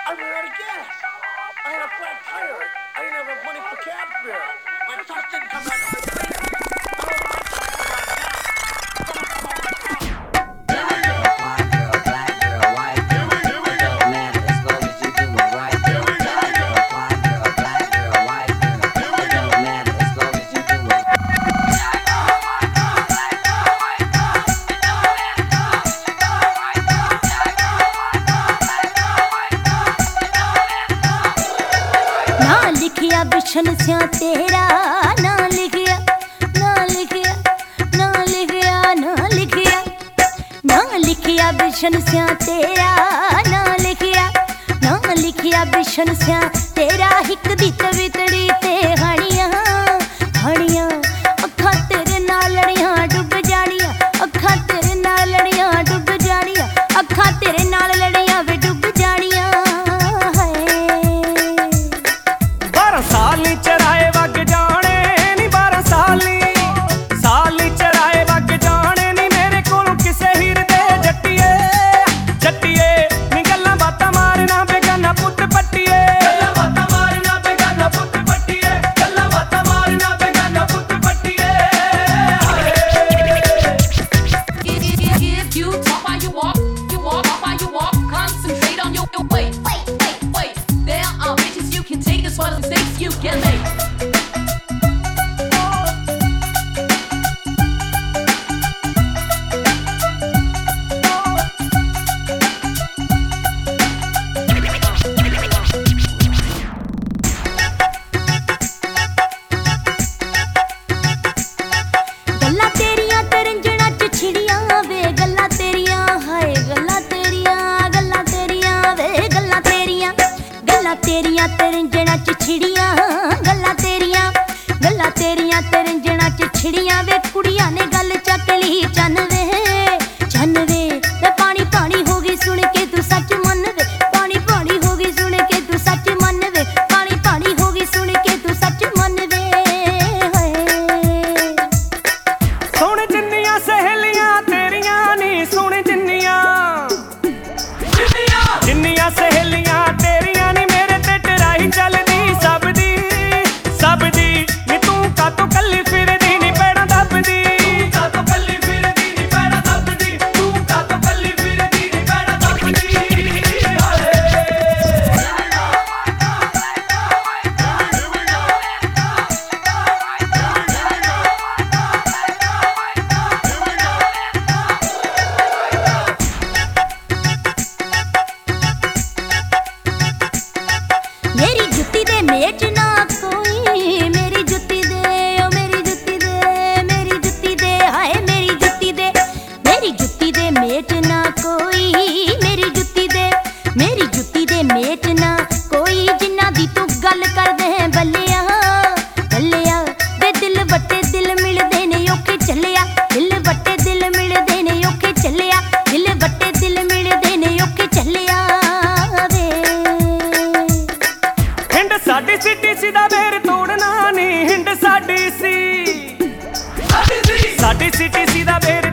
I ran out of gas. I had a flat tire. I didn't have enough money for cab fare. My thoughts didn't come back to my brain. I don't know what I'm talking about now. Bishan स्या तेरा ना लिखिया ना लिखिया ना लिखिया ना लिखिया ना लिखिया बिशन स्या तेरा ना लिखिया ना लिखिया बिशन स्या तेरा हिक दी तवितड़ी ते हानियां हानियां अखा तेरे नाल लड़ियां डुब जानियां अखा तेरे नाल लड़ियां डुब जानियां अखा तेरे नाल लड़ियां वे डुब जानियां साली चराए वग जाने नी 12 साली चराए वग जाने नी मेरे कोल किसे हीर दे जट्टिए जट्टिए नी गल्लां बातां मारना बेगाना पुत्त पट्टिए गल्लां बातां मारना बेगाना पुत्त पट्टिए गल्लां बातां मारना बेगाना पुत्त पट्टिए If you talk while you walk, talk while you walk, concentrate on your wait. There are bitches you can take as well as mistakes you can make. गल्लां तेरियां तरंजणा च छिड़ियां वे गल्लां तेरियां हाय गल्लां तेरियां वे गल्लां तेरियां तरंजणा च छिड़ियां गल्लां तेरियां तरंजणा च छिड़ियां वे कुड़ियां ने गल चक ली चन्न वे पानी पानी हो गई सुन के तू सच मन वे पानी पानी हो गई सुन के तू सच मन वे पानी पानी हो गई सुन के तू सच मन वे सुन जिन्नियां सहेलियां तेरियां नी सुन जिन्नियां सहेलियां तेरियां नी मेरे ते टराई चलदी सब दी नी तू कातों कल्ली फिरदी नी पैड़ा दबदी कातों कल्ली फिरदी नी पैड़ा दबदी तू कातों कल्ली फिरदी नी पैड़ा दबदी मेरी जुत्ती दे मेच ना कोई मेरी जुत्ती दे ओ मेरी जुत्ती दे मेरी जुत्ती दे हाय मेरी जुत्ती दे मेच ना कोई मेरी जुत्ती दे मेच ना कोई जिन्ना दी तू गल कर दे बल्लिया बल्लिया वे दिल वट्टे दिल मिलदे ने औखे चलिया दिल वट्टे दिल मिलदे ने औखे चलिया दिल वट्टे दिल मिलदे ने औखे चलिया साडी सिटी सी दा बेर तोड़ना नी हिंड साडी सी साडी सिटी सी दा बेर